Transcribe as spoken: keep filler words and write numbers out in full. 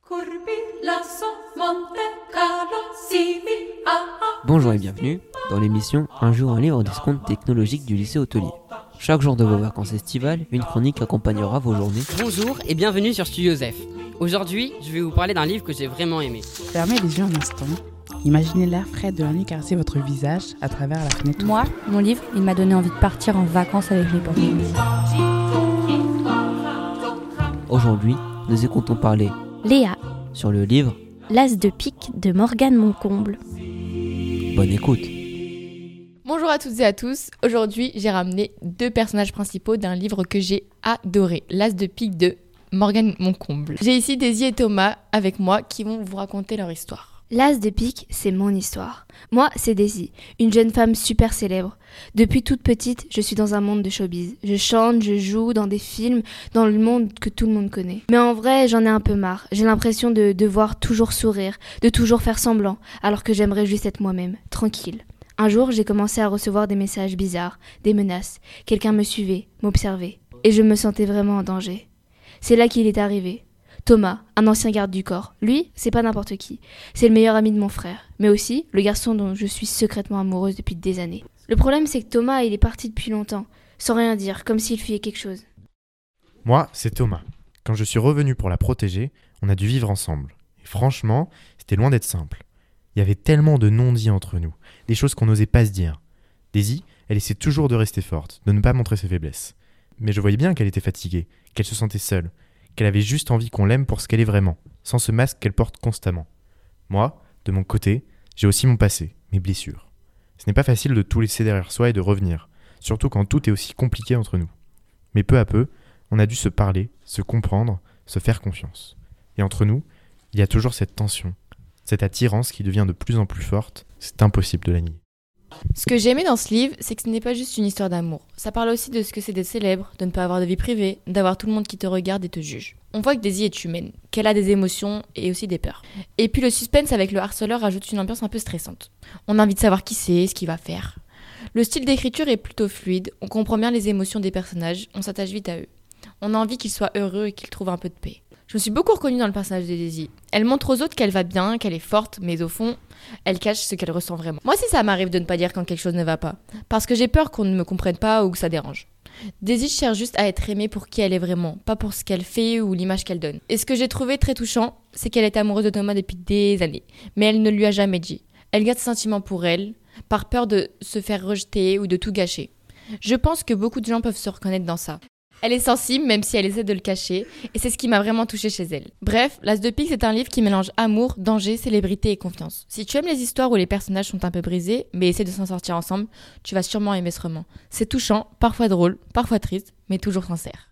Bonjour et bienvenue dans l'émission Un jour un livre des comptes technologiques du lycée hôtelier. Chaque jour de vos vacances estivales, une chronique accompagnera vos journées. Bonjour et bienvenue sur Studio Zef. Aujourd'hui, je vais vous parler d'un livre que j'ai vraiment aimé. Fermez les yeux un instant. Imaginez l'air frais de la nuit caresser votre visage à travers la fenêtre. Moi, mon livre, il m'a donné envie de partir en vacances avec les potes. Aujourd'hui, nous écoutons parler Léa, sur le livre L'As de pique de Morgane Moncomble. Bonne écoute. Bonjour à toutes et à tous. Aujourd'hui, j'ai ramené deux personnages principaux d'un livre que j'ai adoré, L'As de pique de Morgane Moncomble. J'ai ici Daisy et Thomas avec moi qui vont vous raconter leur histoire. L'As de pique, c'est mon histoire. Moi, c'est Daisy, une jeune femme super célèbre. Depuis toute petite, je suis dans un monde de showbiz. Je chante, je joue dans des films, dans le monde que tout le monde connaît. Mais en vrai, j'en ai un peu marre. J'ai l'impression de devoir toujours sourire, de toujours faire semblant, alors que j'aimerais juste être moi-même, tranquille. Un jour, j'ai commencé à recevoir des messages bizarres, des menaces. Quelqu'un me suivait, m'observait. Et je me sentais vraiment en danger. C'est là qu'il est arrivé. Thomas, un ancien garde du corps. Lui, c'est pas n'importe qui. C'est le meilleur ami de mon frère. Mais aussi, le garçon dont je suis secrètement amoureuse depuis des années. Le problème, c'est que Thomas, il est parti depuis longtemps, sans rien dire, comme s'il fuyait quelque chose. Moi, c'est Thomas. Quand je suis revenu pour la protéger, on a dû vivre ensemble. Et franchement, c'était loin d'être simple. Il y avait tellement de non-dits entre nous, des choses qu'on n'osait pas se dire. Daisy, elle essaie toujours de rester forte, de ne pas montrer ses faiblesses. Mais je voyais bien qu'elle était fatiguée, qu'elle se sentait seule, qu'elle avait juste envie qu'on l'aime pour ce qu'elle est vraiment, sans ce masque qu'elle porte constamment. Moi, de mon côté, j'ai aussi mon passé, mes blessures. Ce n'est pas facile de tout laisser derrière soi et de revenir, surtout quand tout est aussi compliqué entre nous. Mais peu à peu, on a dû se parler, se comprendre, se faire confiance. Et entre nous, il y a toujours cette tension, cette attirance qui devient de plus en plus forte, c'est impossible de la nier. Ce que j'ai aimé dans ce livre, c'est que ce n'est pas juste une histoire d'amour. Ça parle aussi de ce que c'est d'être célèbre, de ne pas avoir de vie privée, d'avoir tout le monde qui te regarde et te juge. On voit que Daisy est humaine, qu'elle a des émotions et aussi des peurs. Et puis le suspense avec le harceleur rajoute une ambiance un peu stressante. On a envie de savoir qui c'est, ce qu'il va faire. Le style d'écriture est plutôt fluide, on comprend bien les émotions des personnages, on s'attache vite à eux. On a envie qu'ils soient heureux et qu'ils trouvent un peu de paix. Je me suis beaucoup reconnue dans le personnage de Daisy. Elle montre aux autres qu'elle va bien, qu'elle est forte, mais au fond, elle cache ce qu'elle ressent vraiment. Moi aussi, ça m'arrive de ne pas dire quand quelque chose ne va pas, parce que j'ai peur qu'on ne me comprenne pas ou que ça dérange. Daisy cherche juste à être aimée pour qui elle est vraiment, pas pour ce qu'elle fait ou l'image qu'elle donne. Et ce que j'ai trouvé très touchant, c'est qu'elle est amoureuse de Thomas depuis des années, mais elle ne lui a jamais dit. Elle garde ses sentiments pour elle, par peur de se faire rejeter ou de tout gâcher. Je pense que beaucoup de gens peuvent se reconnaître dans ça. Elle est sensible, même si elle essaie de le cacher, et c'est ce qui m'a vraiment touchée chez elle. Bref, L'As de pique, c'est un livre qui mélange amour, danger, célébrité et confiance. Si tu aimes les histoires où les personnages sont un peu brisés, mais essaient de s'en sortir ensemble, tu vas sûrement aimer ce roman. C'est touchant, parfois drôle, parfois triste, mais toujours sincère.